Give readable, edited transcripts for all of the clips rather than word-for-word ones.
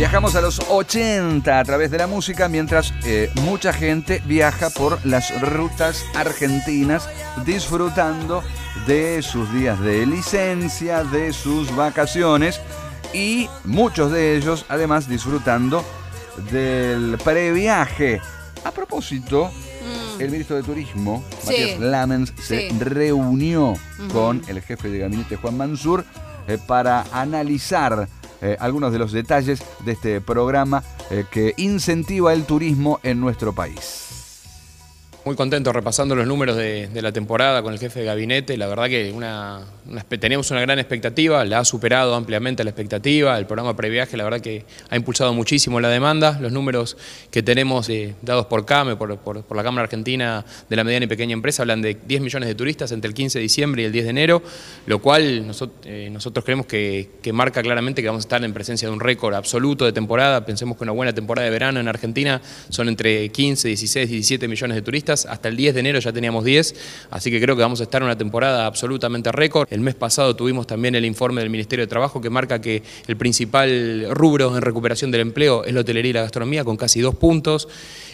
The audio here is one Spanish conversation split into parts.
Viajamos a los 80 a través de la música, mientras mucha gente viaja por las rutas argentinas disfrutando de sus días de licencia, de sus vacaciones, y muchos de ellos además disfrutando del previaje. A propósito, el ministro de Turismo, Matías Lamens, se reunió con el jefe de gabinete, Juan Mansur, para analizar algunos de los detalles de este programa que incentiva el turismo en nuestro país. Muy contento repasando los números de la temporada con el jefe de gabinete. La verdad que tenemos una gran expectativa, la ha superado ampliamente la expectativa. El programa previaje, la verdad que ha impulsado muchísimo la demanda. Los números que tenemos dados por CAME, por la Cámara Argentina de la Mediana y Pequeña Empresa, hablan de 10 millones de turistas entre el 15 de diciembre y el 10 de enero, lo cual nosotros creemos que marca claramente que vamos a estar en presencia de un récord absoluto de temporada. Pensemos que una buena temporada de verano en Argentina son entre 15, 16, 17 millones de turistas. Hasta el 10 de enero ya teníamos 10, así que creo que vamos a estar en una temporada absolutamente récord. El mes pasado tuvimos también el informe del Ministerio de Trabajo que marca que el principal rubro en recuperación del empleo es la hotelería y la gastronomía, con casi 2 puntos,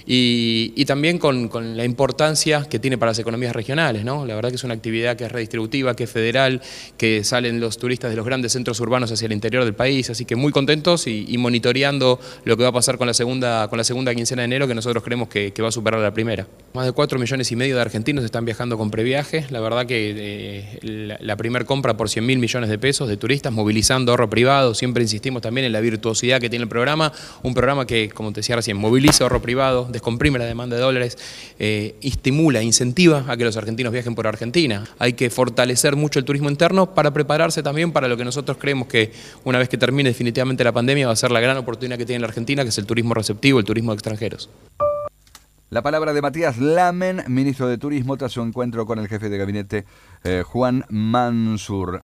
y también con la importancia que tiene para las economías regionales, ¿no? La verdad que es una actividad que es redistributiva, que es federal, que salen los turistas de los grandes centros urbanos hacia el interior del país, así que muy contentos y monitoreando lo que va a pasar con la segunda quincena de enero, que nosotros creemos que va a superar la primera. Más de 4,5 millones de argentinos están viajando con previaje. La verdad que la primer compra por 100.000 millones de pesos de turistas, movilizando ahorro privado. Siempre insistimos también en la virtuosidad que tiene el programa. Un programa que, como te decía recién, moviliza ahorro privado, descomprime la demanda de dólares, estimula, incentiva a que los argentinos viajen por Argentina. Hay que fortalecer mucho el turismo interno para prepararse también para lo que nosotros creemos que una vez que termine definitivamente la pandemia va a ser la gran oportunidad que tiene la Argentina, que es el turismo receptivo, el turismo de extranjeros. La palabra de Matías Lamen, ministro de Turismo, tras su encuentro con el jefe de gabinete Juan Mansur.